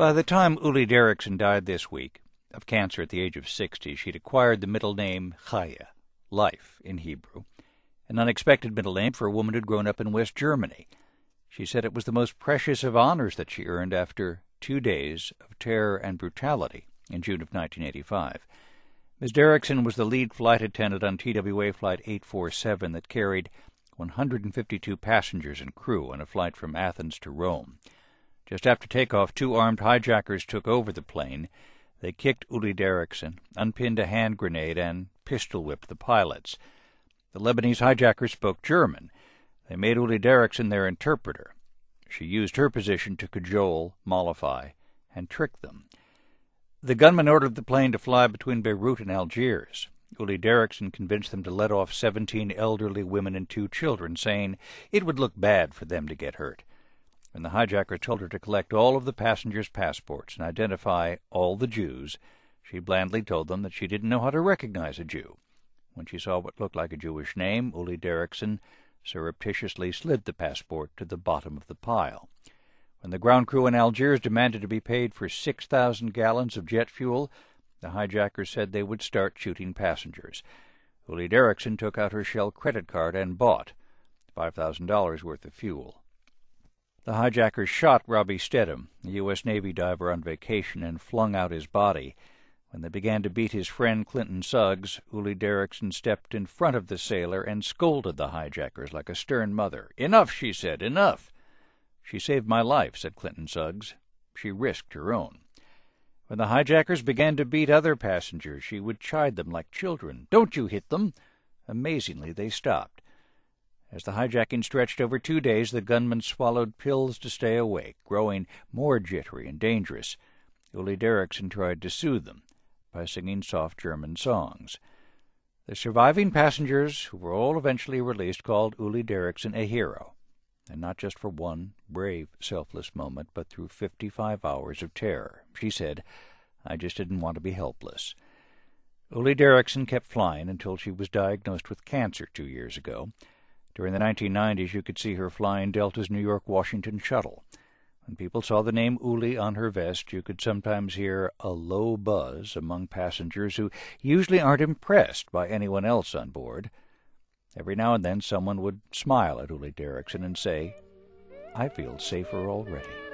By the time Uli Derrickson died this week, of cancer at the age of 60, she'd acquired the middle name Chaya, life in Hebrew, an unexpected middle name for a woman who'd grown up in West Germany. She said it was the most precious of honors that she earned after 2 days of terror and brutality in June of 1985. Ms. Derrickson was the lead flight attendant on TWA Flight 847 that carried 152 passengers and crew on a flight from Athens to Rome. Just after takeoff, 2 armed hijackers took over the plane. They kicked Uli Derrickson, unpinned a hand grenade, and pistol-whipped the pilots. The Lebanese hijackers spoke German. They made Uli Derrickson their interpreter. She used her position to cajole, mollify, and trick them. The gunman ordered the plane to fly between Beirut and Algiers. Uli Derrickson convinced them to let off 17 elderly women and 2 children, saying it would look bad for them to get hurt. When the hijacker told her to collect all of the passengers' passports and identify all the Jews, she blandly told them that she didn't know how to recognize a Jew. When she saw what looked like a Jewish name, Uli Derrickson surreptitiously slid the passport to the bottom of the pile. When the ground crew in Algiers demanded to be paid for 6,000 gallons of jet fuel, the hijackers said they would start shooting passengers. Uli Derrickson took out her Shell credit card and bought $5,000 worth of fuel. The hijackers shot Robbie Stedham, a U.S. Navy diver on vacation, and flung out his body. When they began to beat his friend Clinton Suggs, Uli Derrickson stepped in front of the sailor and scolded the hijackers like a stern mother. "Enough," she said, "enough." "She saved my life," said Clinton Suggs. She risked her own. When the hijackers began to beat other passengers, she would chide them like children. "Don't you hit them." Amazingly, they stopped. As the hijacking stretched over 2 days, the gunmen swallowed pills to stay awake, growing more jittery and dangerous. Uli Derrickson tried to soothe them by singing soft German songs. The surviving passengers, who were all eventually released, called Uli Derrickson a hero, and not just for one brave, selfless moment, but through 55 hours of terror. She said, "I just didn't want to be helpless." Uli Derrickson kept flying until she was diagnosed with cancer 2 years ago. During the 1990s, you could see her flying Delta's New York-Washington shuttle. When people saw the name Uli on her vest, you could sometimes hear a low buzz among passengers who usually aren't impressed by anyone else on board. Every now and then someone would smile at Uli Derrickson and say, "I feel safer already."